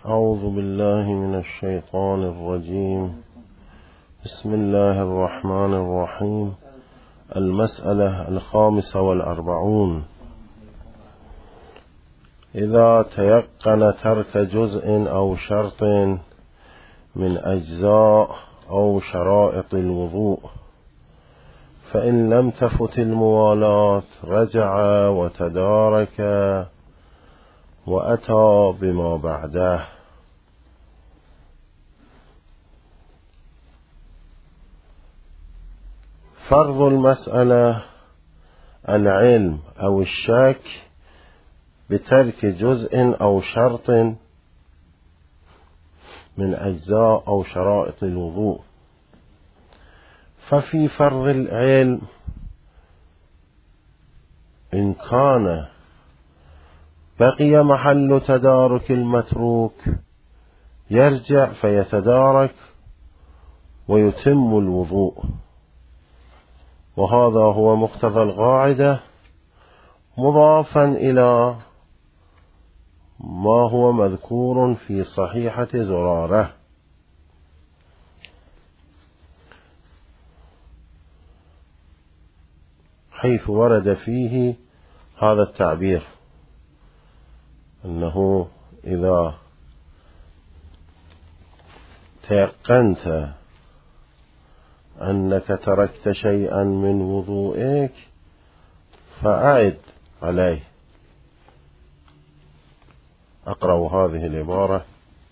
أعوذ بالله من الشيطان الرجيم. بسم الله الرحمن الرحيم. المسألة 45. إذا تيقن ترك جزء أو شرط من أجزاء أو شرائط الوضوء، فإن لم تفت الموالاة رجع وتدارك وأتى بما بعده. فرض المسألة العلم أو الشك بترك جزء أو شرط من أجزاء أو شرائط الوضوء. ففي فرض العلم إن كان بقي محل تدارك المتروك يرجع فيتدارك ويتم الوضوء، وهذا هو مقتضى القاعدة، مضافا إلى ما هو مذكور في صحيحة زرارة، حيث ورد فيه هذا التعبير، أنه إذا تيقنت أنك تركت شيئا من وضوئك فأعد عليه. أقرأ هذه العبارة: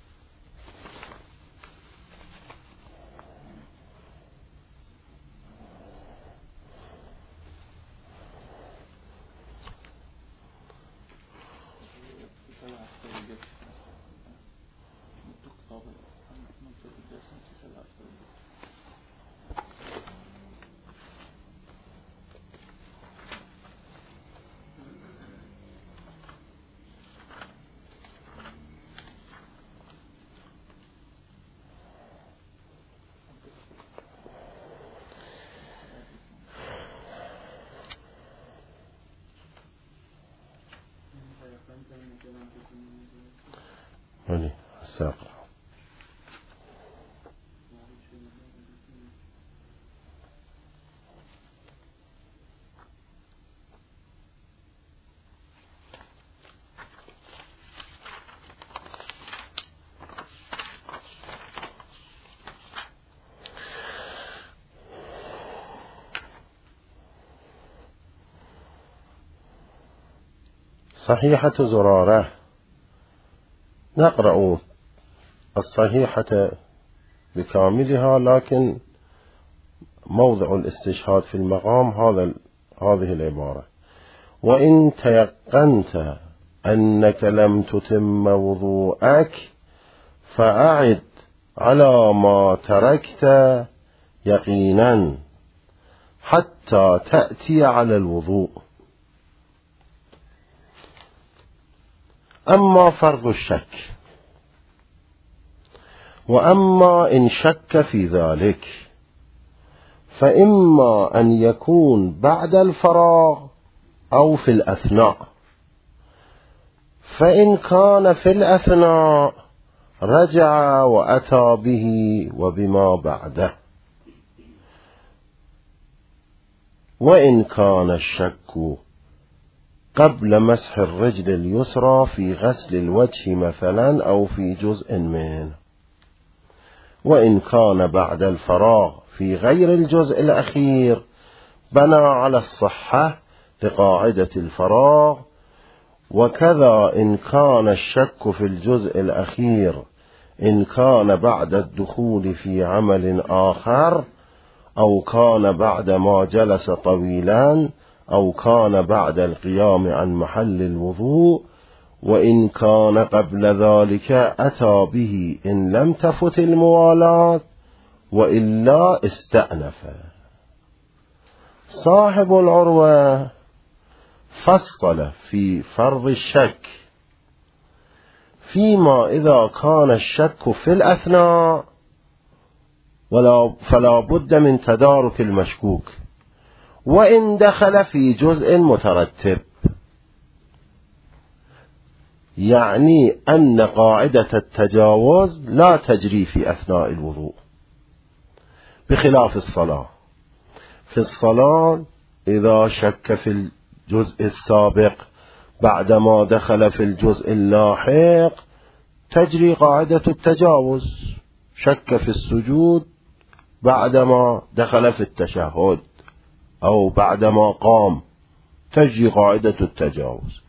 صحيحة زرارة. نقرأ الصحيحة بكاملها، لكن موضع الاستشهاد في المقام هذه العبارة: وإن تيقنت أنك لم تتم وضوءك فأعد على ما تركت يقينا حتى تأتي على الوضوء. أما فرض الشك، وأما إن شك في ذلك، فإما أن يكون بعد الفراغ أو في الأثناء. فإن كان في الأثناء رجع وأتى به وبما بعده. وإن كان الشك قبل مسح الرجل اليسرى في غسل الوجه مثلا أو في جزء منه، وإن كان بعد الفراغ في غير الجزء الأخير بنى على الصحة لقاعدة الفراغ. وكذا إن كان الشك في الجزء الأخير إن كان بعد الدخول في عمل آخر، أو كان بعد ما جلس طويلا، أو كان بعد القيام عن محل الوضوء. وإن كان قبل ذلك أتى به إن لم تفت الموالاة، وإلا استأنف. صاحب العروة فصل في فرض الشك فيما إذا كان الشك في الأثناء فلا بد من تدارك المشكوك، وإن دخل في جزء مترتب. يعني أن قاعدة التجاوز لا تجري في أثناء الوضوء، بخلاف الصلاة. في الصلاة إذا شك في الجزء السابق بعدما دخل في الجزء اللاحق تجري قاعدة التجاوز. شك في السجود بعدما دخل في التشهد أو بعدما قام تجري قاعدة التجاوز.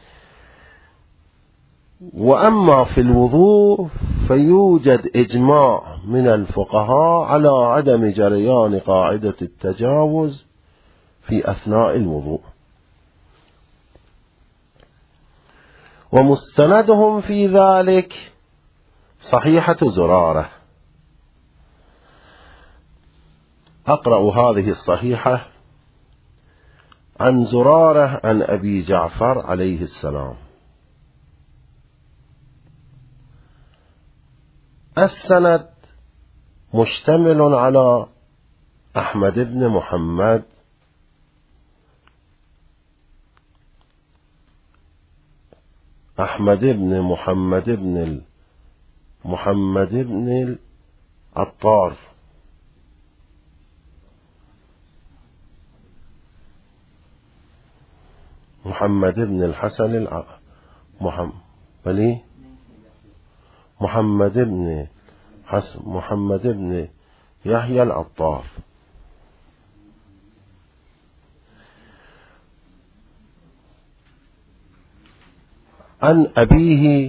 وأما في الوضوء فيوجد إجماع من الفقهاء على عدم جريان قاعدة التجاوز في أثناء الوضوء. ومستندهم في ذلك صحيحة زرارة. أقرأ هذه الصحيحة عن زرارة عن أبي جعفر عليه السلام. السند مشتمل على أحمد بن محمد محمد بن العطار محمد بن الحسن محمد بن يحيى العطار عن أبيه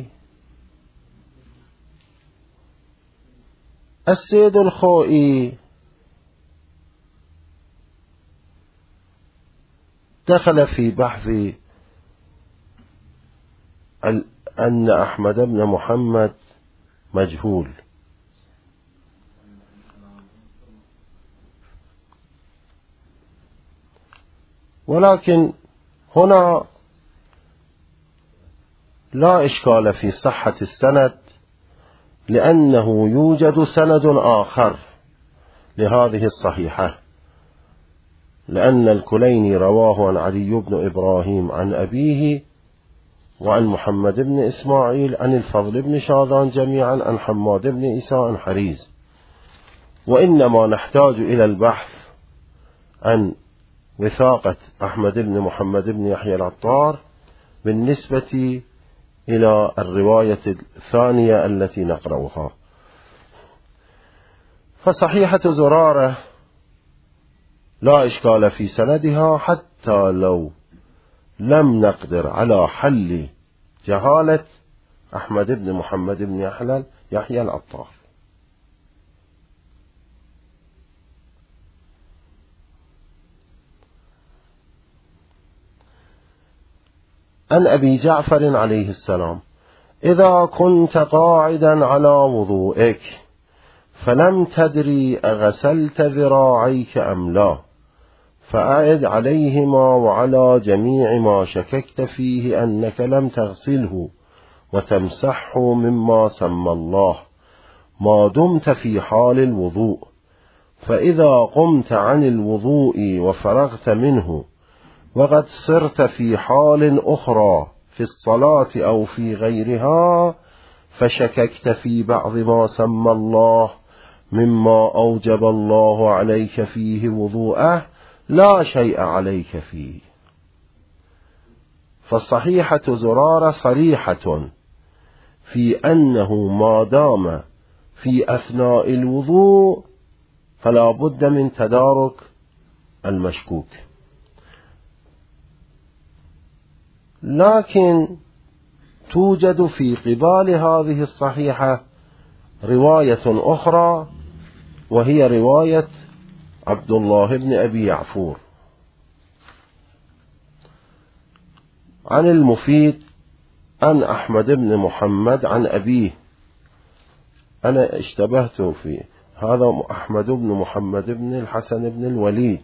السيد الخوئي دخل في بحث أن أحمد بن محمد مجهول، ولكن هنا لا إشكال في صحة السند، لأنه يوجد سند آخر لهذه الصحيحة، لأن الكليني رواه عن علي بن إبراهيم عن أبيه وعن محمد بن إسماعيل عن الفضل بن شاذان جميعا عن حماد بن عيسى عن حريز. وإنما نحتاج إلى البحث عن وثاقة أحمد بن محمد بن يحيى العطار بالنسبة إلى الرواية الثانية التي نقرأها. فصحيحة زرارة لا إشكال في سندها حتى لو لم نقدر على حل جهالة أحمد بن محمد بن يحيى العطار. عن أبي جعفر عليه السلام: إذا كنت قاعدا على وضوئك فلم تدري أغسلت ذراعيك أم لا، فأعد عليهما وعلى جميع ما شككت فيه أنك لم تغسله وتمسحه مما سمى الله ما دمت في حال الوضوء، فإذا قمت عن الوضوء وفرغت منه وقد صرت في حال أخرى في الصلاة أو في غيرها فشككت في بعض ما سمى الله مما أوجب الله عليك فيه وضوءه لا شيء عليك فيه. فالصحيحة زرارة صريحة في أنه ما دام في أثناء الوضوء فلا بد من تدارك المشكوك. لكن توجد في قبال هذه الصحيحة رواية أخرى، وهي رواية عبد الله بن أبي يعفور عن المفيد عن أحمد بن محمد عن أبيه. أنا اشتبهت في هذا أحمد بن محمد بن الحسن بن الوليد،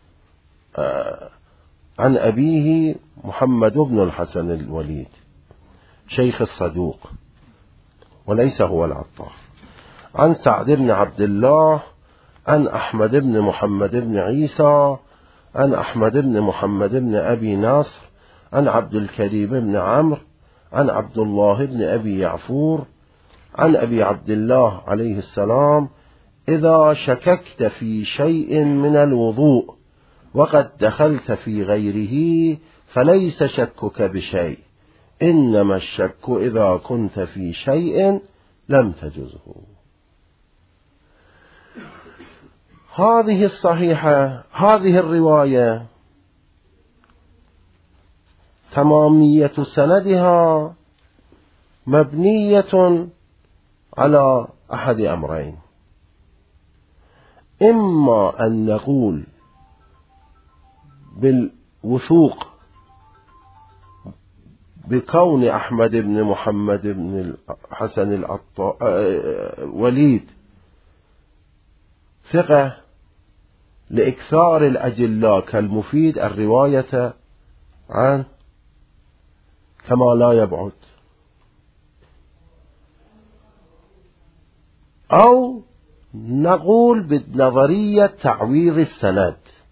عن أبيه محمد بن الحسن الوليد شيخ الصدوق وليس هو العطار. عن سعد بن عبد الله عن أحمد بن محمد بن عيسى عن أحمد بن محمد بن أبي ناصر عن عبد الكريم بن عمرو عن عبد الله بن أبي يعفور عن أبي عبد الله عليه السلام: إذا شككت في شيء من الوضوء وقد دخلت في غيره فليس شكك بشيء، إنما الشك إذا كنت في شيء لم تجزه. هذه الصحيحة، هذه الرواية تمامية سندها مبنية على أحد أمرين: إما أن نقول بالوثوق بكون أحمد بن محمد بن الحسن وليد ثقة لإكثار الأجلاء كالمفيد الرواية عنه كما لا يبعد، أو نقول بنظرية تعويض السند.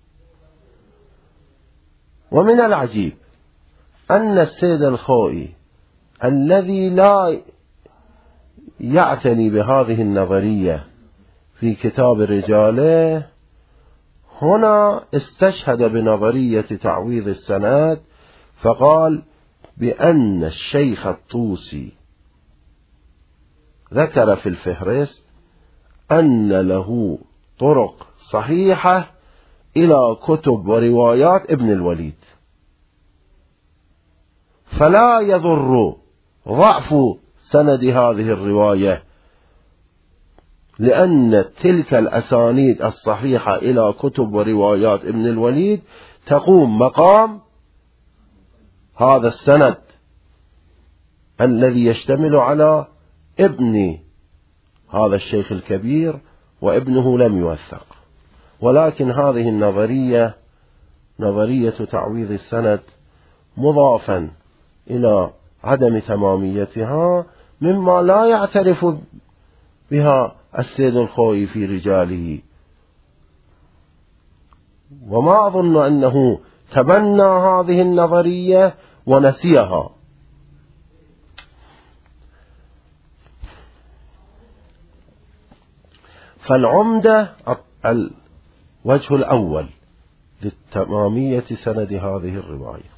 ومن العجيب أن السيد الخوئي الذي لا يعتني بهذه النظرية في كتاب رجاله هنا استشهد بنظرية تعويض السند، فقال بأن الشيخ الطوسي ذكر في الفهرست أن له طرق صحيحة إلى كتب وروايات ابن الوليد، فلا يضر ضعف سند هذه الرواية، لأن تلك الأسانيد الصحيحة إلى كتب وروايات ابن الوليد تقوم مقام هذا السند الذي يشتمل على ابن هذا الشيخ الكبير، وابنه لم يوثق. ولكن هذه النظرية، نظرية تعويض السند، مضافا إلى عدم تماميتها مما لا يعترف بها السيد الخوئي في رجاله، وما أظن أنه تبنى هذه النظرية ونسيها. فالعمدة الوجه الأول للتمامية سند هذه الرواية.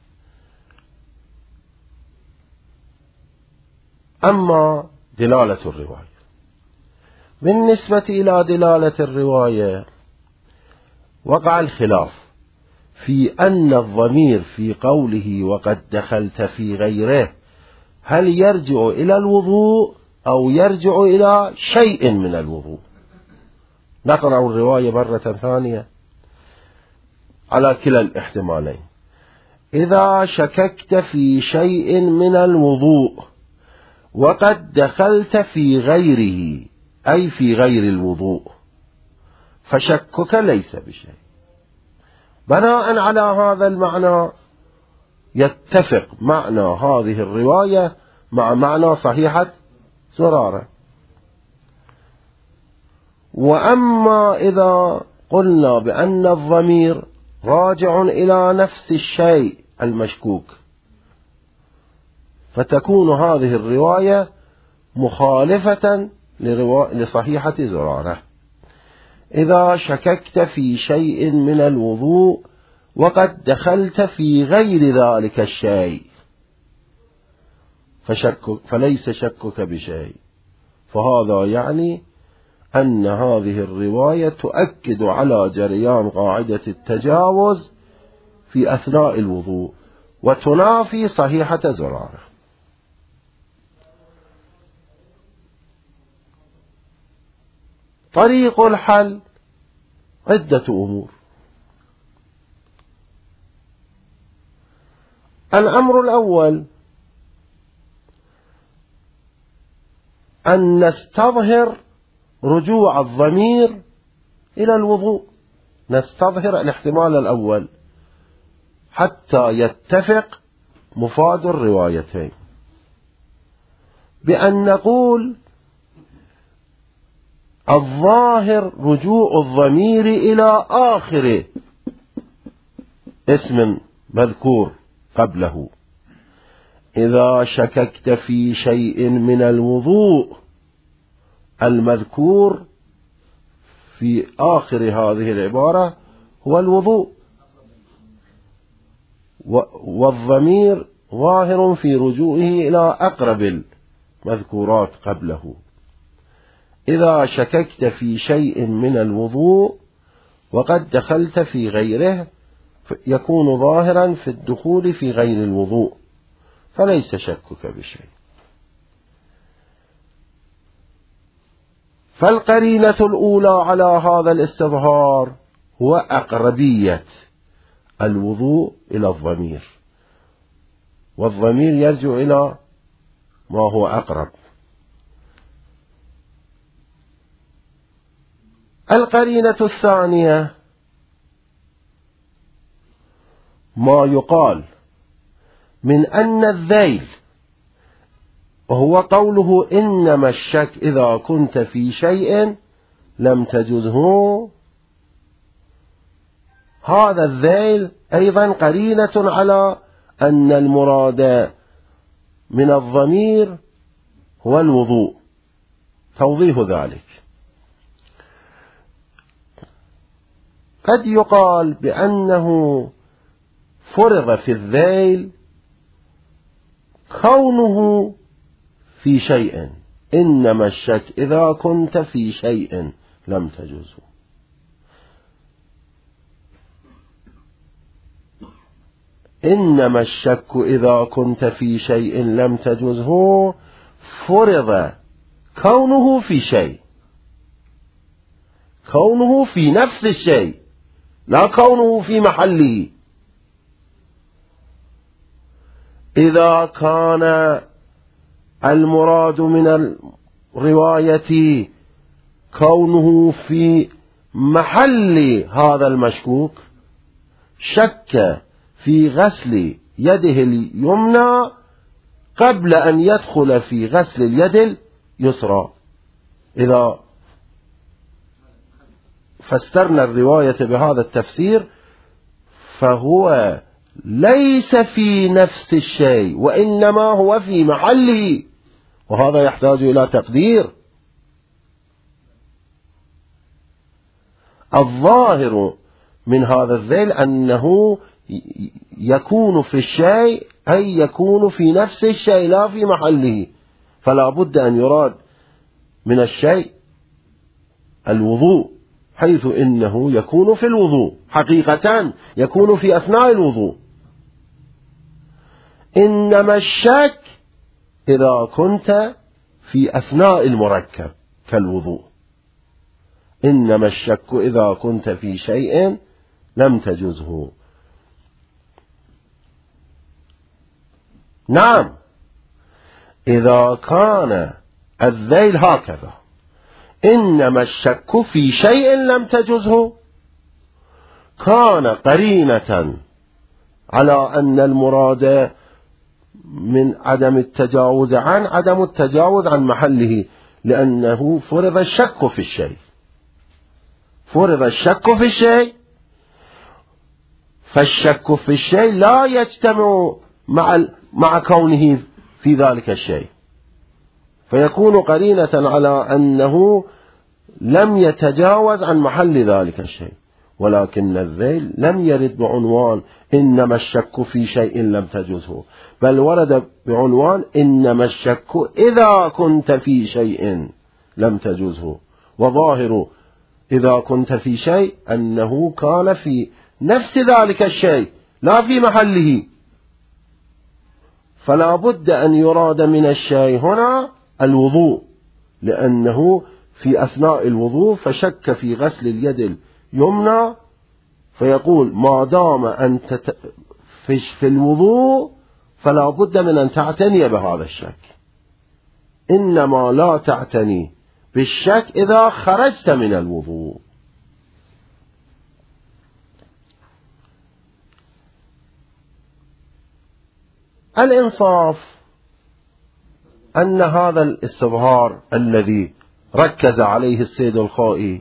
أما دلالة الرواية، بالنسبة إلى دلالة الرواية وقع الخلاف في أن الضمير في قوله وقد دخلت في غيره هل يرجع إلى الوضوء أو يرجع إلى شيء من الوضوء. نقرأ الرواية مرة ثانية على كلا الاحتمالين: إذا شككت في شيء من الوضوء وقد دخلت في غيره أي في غير الوضوء فشكك ليس بشيء. بناء على هذا المعنى يتفق معنى هذه الرواية مع معنى صحيحة زرارة. وأما إذا قلنا بأن الضمير راجع إلى نفس الشيء المشكوك فتكون هذه الرواية مخالفة لصحيحة زرارة: إذا شككت في شيء من الوضوء وقد دخلت في غير ذلك الشيء فليس شكك بشيء. فهذا يعني أن هذه الرواية تؤكد على جريان قاعدة التجاوز في أثناء الوضوء وتنافي صحيحة زرارة. طريق الحل عدة أمور. الأمر الأول أن نستظهر رجوع الضمير إلى الوضوء، نستظهر الاحتمال الأول حتى يتفق مفاد الروايتين، بأن نقول الظاهر رجوع الضمير إلى آخر اسم مذكور قبله، إذا شككت في شيء من الوضوء المذكور في آخر هذه العبارة هو الوضوء، والضمير ظاهر في رجوعه إلى أقرب المذكورات قبله. إذا شككت في شيء من الوضوء وقد دخلت في غيره يكون ظاهرا في الدخول في غير الوضوء، فليس شكك بشيء. فالقرينة الأولى على هذا الاستظهار هو أقربية الوضوء إلى الضمير، والضمير يرجع إلى ما هو أقرب. القرينة الثانية ما يقال من أن الذيل، وهو قوله إنما الشك إذا كنت في شيء لم تجده، هذا الذيل أيضا قرينة على أن المراد من الضمير هو الوضوء. توضيح ذلك: قد يقال بأنه فرض في الذيل كونه في شيء، إنما الشك إذا كنت في شيء لم تجزه. إنما الشك إذا كنت في شيء لم تجزه فرض كونه في شيء، كونه في نفس الشيء لا كونه في محله. إذا كان المراد من الرواية كونه في محل هذا المشكوك، شك في غسل يده اليمنى قبل أن يدخل في غسل اليد اليسرى. إذا فسرنا الرواية بهذا التفسير فهو ليس في نفس الشيء وإنما هو في محله، وهذا يحتاج إلى تقدير. الظاهر من هذا الذيل أنه يكون في الشيء أي يكون في نفس الشيء لا في محله، فلا بد أن يراد من الشيء الوضوء، حيث إنه يكون في الوضوء حقيقة، يكون في أثناء الوضوء. إنما الشك إذا كنت في أثناء المركب كالوضوء، إنما الشك إذا كنت في شيء لم تجزه. نعم، إذا كان الذيل هكذا إنما الشك في شيء لم تجزه كان قرينة على أن المراد من عدم التجاوز عدم التجاوز عن محله، لأنه فرض الشك في الشيء، فرض الشك في الشيء، فالشك في الشيء لا يجتمع مع كونه في ذلك الشيء، فيكون قرينة على أنه لم يتجاوز عن محل ذلك الشيء. ولكن الذيل لم يرد بعنوان إنما الشك في شيء لم تجزه، بل ورد بعنوان إنما الشك إذا كنت في شيء لم تجزه، وظاهر إذا كنت في شيء أنه كان في نفس ذلك الشيء لا في محله، فلا بد أن يراد من الشيء هنا الوضوء، لأنه في أثناء الوضوء فشك في غسل اليد اليمنى، فيقول ما دام أنت في الوضوء فلا بد من أن تعتني بهذا الشك، إنما لا تعتني بالشك إذا خرجت من الوضوء. الإنصاف أن هذا الاستظهار الذي ركز عليه السيد الخائي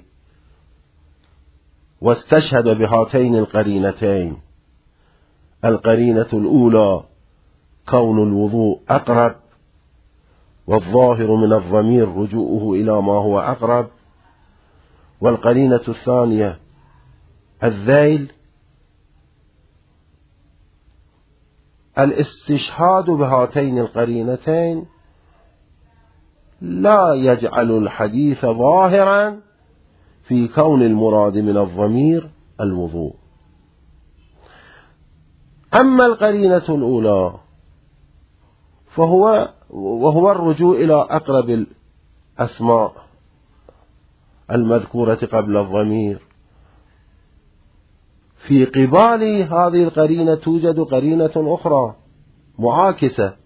واستشهد بهاتين القرينتين، القرينة الأولى كون الوضوء أقرب، والظاهر من الضمير رجوعه إلى ما هو أقرب. والقرينة الثانية الذيل. الاستشهاد بهاتين القرينتين لا يجعل الحديث ظاهرا في كون المراد من الضمير الوضوء. أما القرينة الأولى وهو الرجوع إلى أقرب الأسماء المذكورة قبل الضمير، في قبال هذه القرينة توجد قرينة أخرى معاكسة،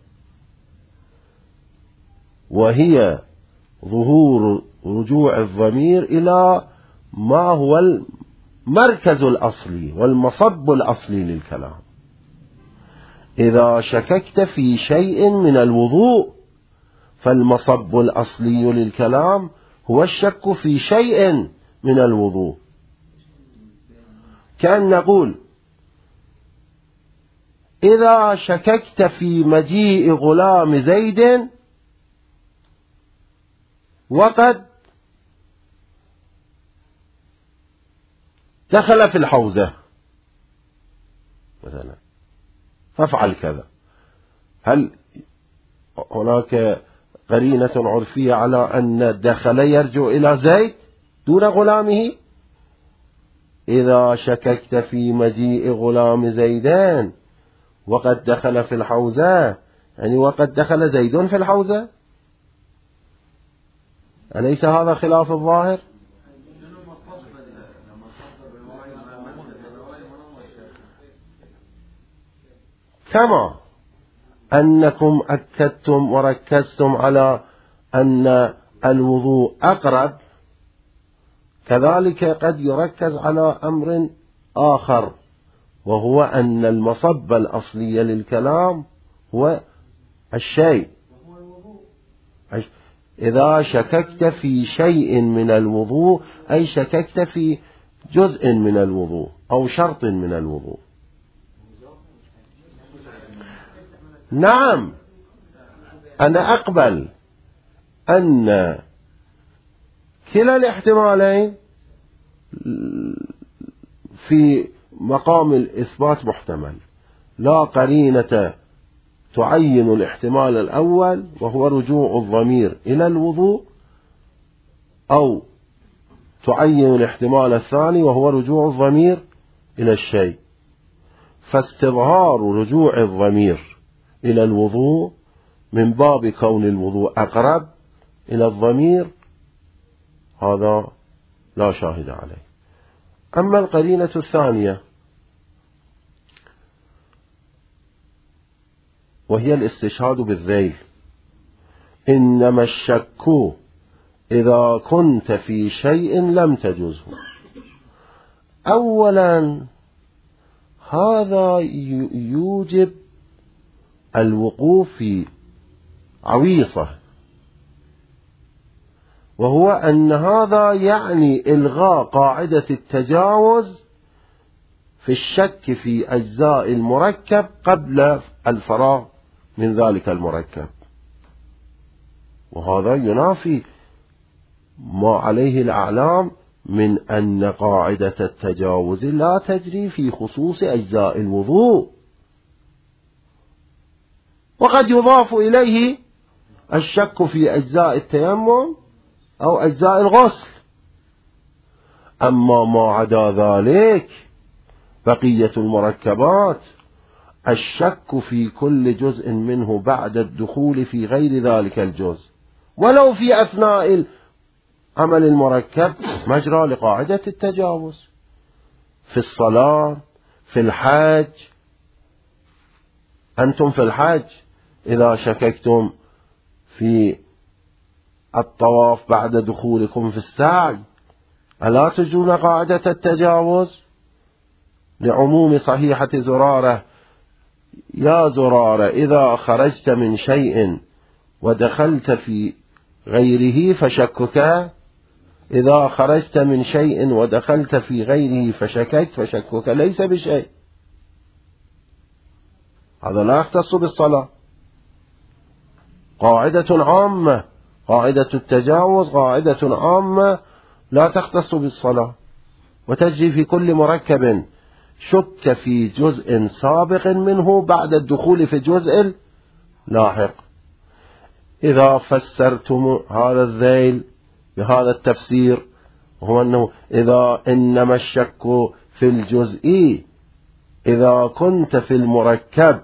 وهي ظهور رجوع الضمير إلى ما هو المركز الأصلي والمصب الأصلي للكلام. إذا شككت في شيء من الوضوء فالمصب الأصلي للكلام هو الشك في شيء من الوضوء. كأن نقول إذا شككت في مجيء غلام زيد وقد دخل في الحوزة مثلا فافعل كذا، هل هناك قرينة عرفية على أن الدخل يرجع إلى زيد دون غلامه؟ إذا شككت في مجيء غلام زيدان وقد دخل في الحوزة، يعني وقد دخل زيد في الحوزة، أليس هذا خلاف الظاهر؟ كما أنكم أكدتم وركزتم على أن الوضوء أقرب، كذلك قد يركز على أمر آخر، وهو أن المصب الأصلي للكلام هو الشيء. إذا شككت في شيء من الوضوء أي شككت في جزء من الوضوء أو شرط من الوضوء. نعم، أنا أقبل أن كلا الاحتمالين في مقام الإثبات محتمل، لا قرينة تعين الاحتمال الأول وهو رجوع الضمير إلى الوضوء، أو تعين الاحتمال الثاني وهو رجوع الضمير إلى الشيء. فاستظهار رجوع الضمير إلى الوضوء من باب كون الوضوء أقرب إلى الضمير هذا لا شاهد عليه. أما القرينة الثانية وهي الاستشهاد بالذيل، إنما الشك إذا كنت في شيء لم تجزه. أولا هذا يوجب الوقوف في عويصة، وهو أن هذا يعني إلغاء قاعدة التجاوز في الشك في أجزاء المركب قبل الفراغ من ذلك المركب، وهذا ينافي ما عليه الأعلام من أن قاعدة التجاوز لا تجري في خصوص أجزاء الوضوء، وقد يضاف إليه الشك في أجزاء التيمم أو أجزاء الغسل. أما ما عدا ذلك بقية المركبات الشك في كل جزء منه بعد الدخول في غير ذلك الجزء ولو في أثناء عمل المركب مجرى لقاعدة التجاوز. في الصلاة، في الحج، أنتم في الحج إذا شككتم في الطواف بعد دخولكم في السعي ألا تجرون قاعدة التجاوز لعموم صحيحة زرارة: يا زرارة إذا خرجت من شيء ودخلت في غيره فشكك، إذا خرجت من شيء ودخلت في غيره فشككت فشكك ليس بشيء. هذا لا يختص بالصلاة. قاعدة عامة، قاعدة التجاوز قاعدة عامة لا تختص بالصلاة، وتجري في كل مركب شك في جزء سابق منه بعد الدخول في الجزء اللاحق. إذا فسرتم هذا الذيل بهذا التفسير، وهو أنه إنما الشك في الجزء إذا كنت في المركب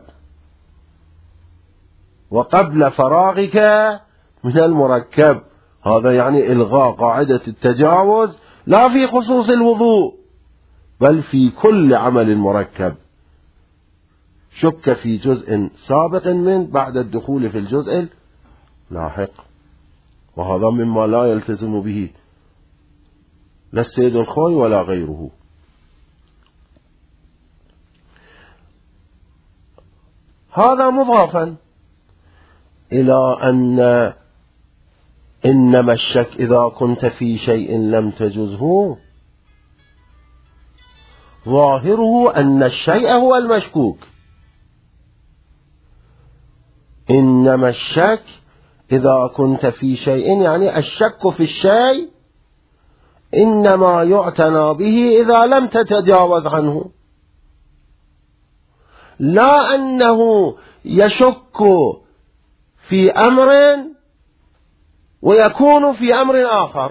وقبل فراغك من المركب، هذا يعني إلغاء قاعدة التجاوز لا في خصوص الوضوء بل في كل عمل مركب شك في جزء سابق من بعد الدخول في الجزء اللاحق. وهذا مما لا يلتزم به لا السيد الخوي ولا غيره. هذا مضافا إلى أن إنما الشك إذا كنت في شيء لم تجزه ظاهره أن الشيء هو المشكوك. إنما الشك إذا كنت في شيء يعني الشك في الشيء إنما يعتنى به إذا لم تتجاوز عنه، لا أنه يشك في أمر ويكون في أمر آخر.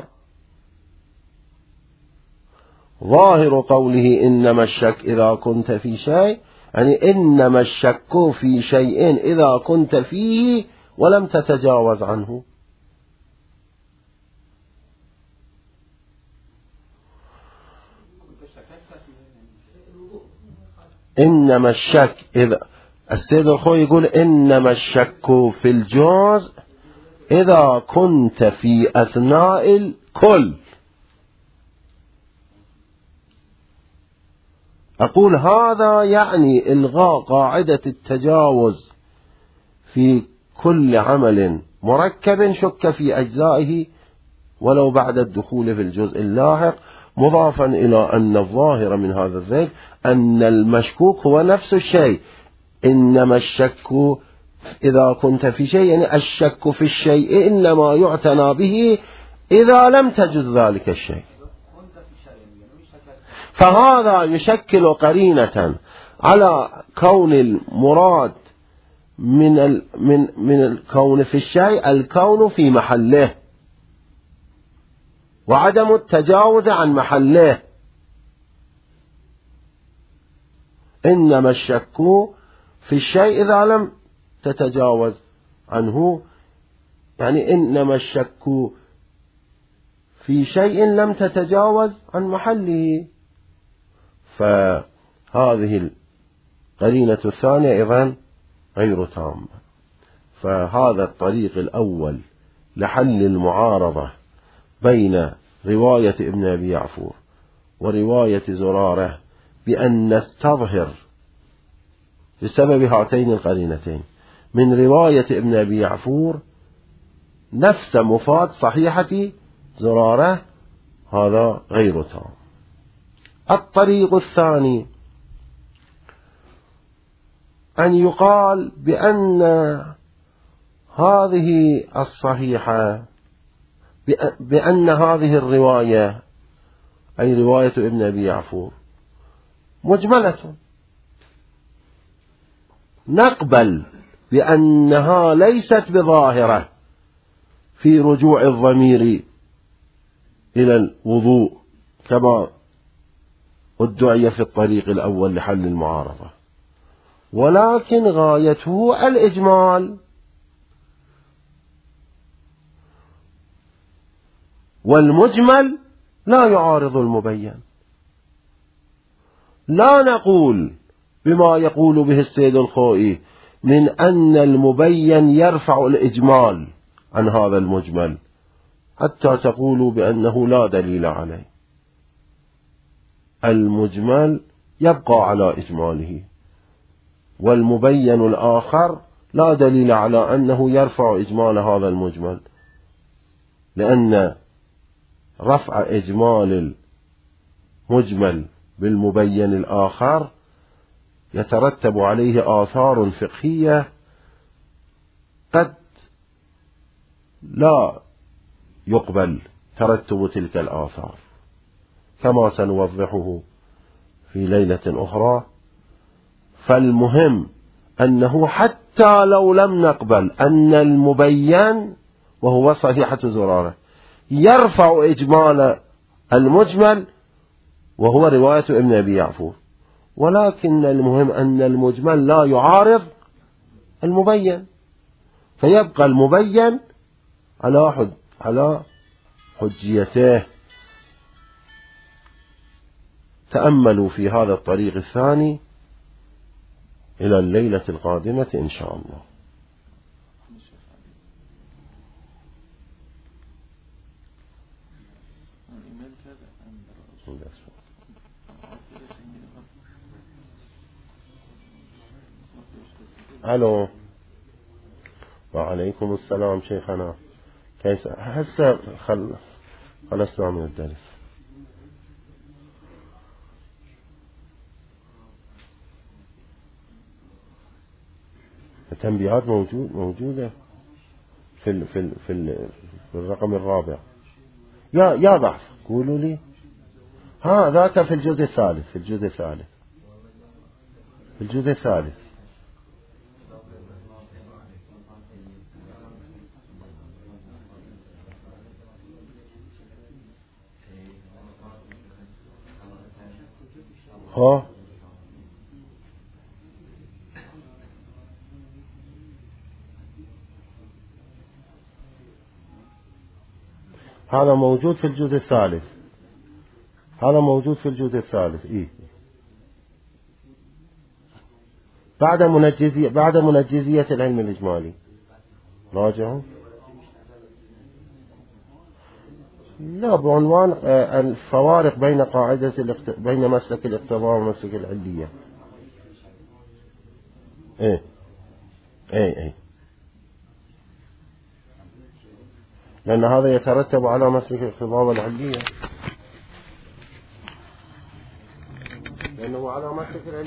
ظاهر قوله إنما الشك إذا كنت في شيء يعني إنما الشك في شيء إذا كنت فيه ولم تتجاوز عنه. إنما الشك إذا السيد الخوي يقول إنما الشك في الجزء إذا كنت في أثناء الكل. أقول هذا يعني إلغاء قاعدة التجاوز في كل عمل مركب شك في أجزائه ولو بعد الدخول في الجزء اللاحق، مضافا إلى أن الظاهر من هذا الذيل أن المشكوك هو نفس الشيء. إنما الشك إذا كنت في شيء يعني الشك في الشيء إنما يعتنى به إذا لم تجد ذلك الشيء. فهذا يشكل قرينة على كون المراد من الكون في الشيء الكون في محله وعدم التجاوز عن محله. إنما الشك في الشيء إذا لم تتجاوز عنه، يعني إنما الشك في شيء لم تتجاوز عن محله. فهذه القرينة الثانية أيضا غير تامة. فهذا الطريق الأول لحل المعارضة بين رواية ابن أبي يعفور ورواية زرارة بأن نستظهر بسبب هاتين القرينتين من رواية ابن أبي يعفور نفس مفاد صحيحة زرارة، هذا غير تام. الطريق الثاني أن يقال بأن هذه الصحيحة بأن هذه الرواية أي رواية ابن أبي يعفور مجملة، نقبل بأنها ليست بظاهرة في رجوع الضمير إلى الوضوء كما ادعي في الطريق الأول لحل المعارضة، ولكن غايته الإجمال، والمجمل لا يعارض المبين. لا نقول بما يقول به السيد الخوئي من أن المبين يرفع الإجمال عن هذا المجمل حتى تقولوا بأنه لا دليل عليه. المجمل يبقى على إجماله، والمبين الآخر لا دليل على أنه يرفع إجمال هذا المجمل، لأن رفع إجمال المجمل بالمبين الآخر يترتب عليه آثار فقهية قد لا يقبل ترتب تلك الآثار، كما سنوضحه في ليلة أخرى. فالمهم أنه حتى لو لم نقبل أن المبين وهو صحيحة زرارة يرفع إجمال المجمل وهو رواية ابن أبي يعفور، ولكن المهم أن المجمل لا يعارض المبين، فيبقى المبين على حجيته. تأملوا في هذا الطريق الثاني إلى الليلة القادمة إن شاء الله. ألو، وعليكم السلام شيخنا، كيف هسه خلصنا من الدرس؟ التنبيهات موجودة في الرقم الرابع. يا ضعف قولوا لي. ذاك في الجزء الثالث. هذا موجود في الجزء الثالث. إيه؟ بعد منجزية العلم الإجمالي راجعوا. لا، بعنوان الفوارق بين مسلك الاقتضاء ومسلك العلية. ايه لأن هذا يترتب على مسلك الاقتضاء والعلية، لأنه على مسلك العلية.